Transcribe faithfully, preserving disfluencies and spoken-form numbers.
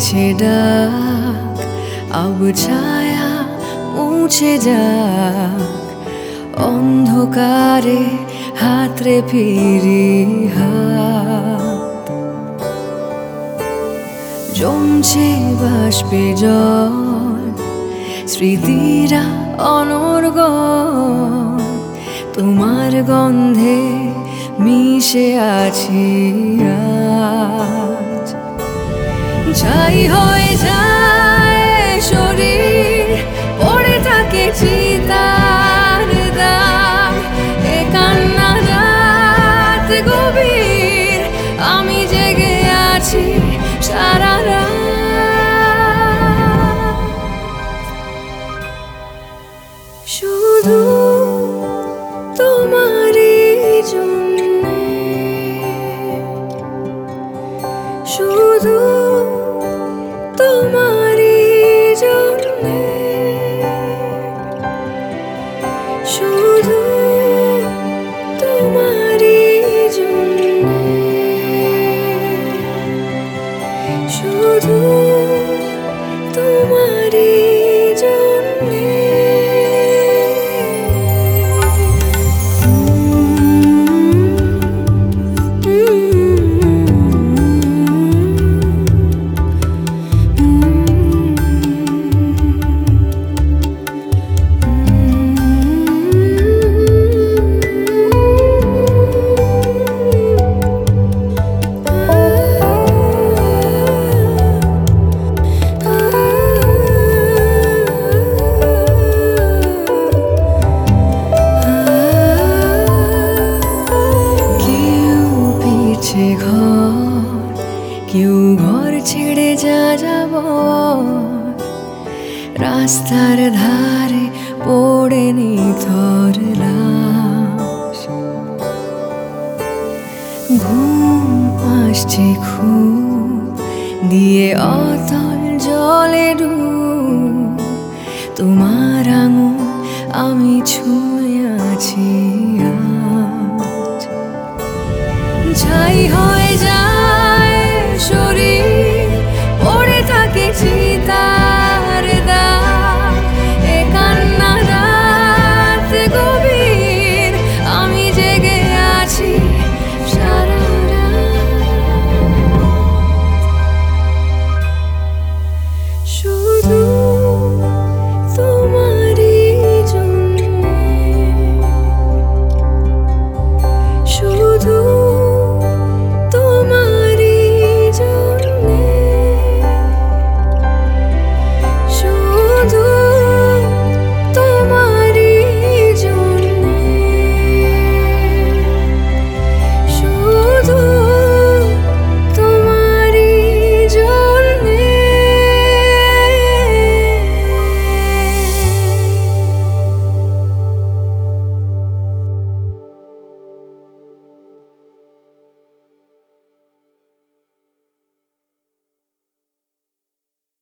দিয়েছে ডাক, আব ছায়া মুছে যাক, অন্ধকারে হাতরে ফিরি হাত। জমছে বাষ্পে জল, স্মৃতিরা অনর্গল, তোমার গন্ধে মিশে আছি আজ। ছাই হয়ে যায় শরীর, পড়ে থাকে চিতার দাগ, এ কান্না রাত গভীর, আমি জেগে আছি সারা রাত। শুধু তোমারই জন্যে, শুধু তোমারই জন্যে, শুধু তোমারই জন্যে, শুধু তোমারই জন্যে। ঘর কেউ ঘর ছেড়ে যা যাব, রাস্তার ধারে পড়ে নিথর লাশ। ঘুম আসছে খুব দিয়ে অতল জলে ডুব, তোমার আঙুল আমি ছুঁয়ে আছি।